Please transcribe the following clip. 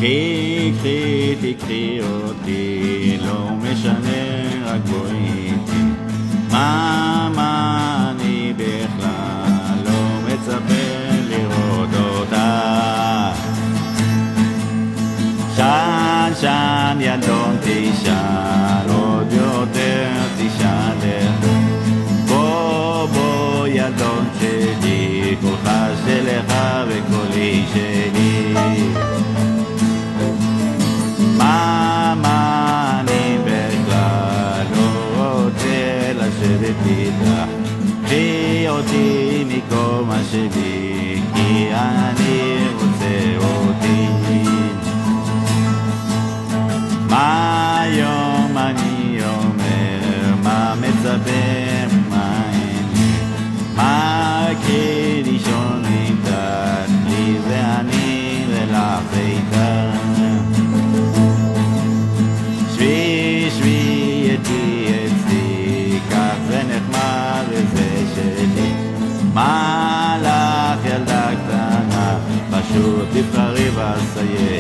תקחי אותי, לא משנה, רק בואי איתי. מה אני בכלל לא מצפה לראות אותה. שן ילדון תשאל, עוד יותר תשאל. בוא ילדון שלי, קולך שלך וקולי שלי. מה אני בכלל לא רוצה לשבת איתך. קחי אותי מכל מה שבי, כי אני רוצה אותי. מה היום אני אומר, מה מצפה, מה אין, מה כי לישון איתך, לי ואני ולך איתך. שבי איתי אצלי, כך זה נחמד וזה שלי. מה לך ילדה קטנה, פשוט תבחרי בסיירת.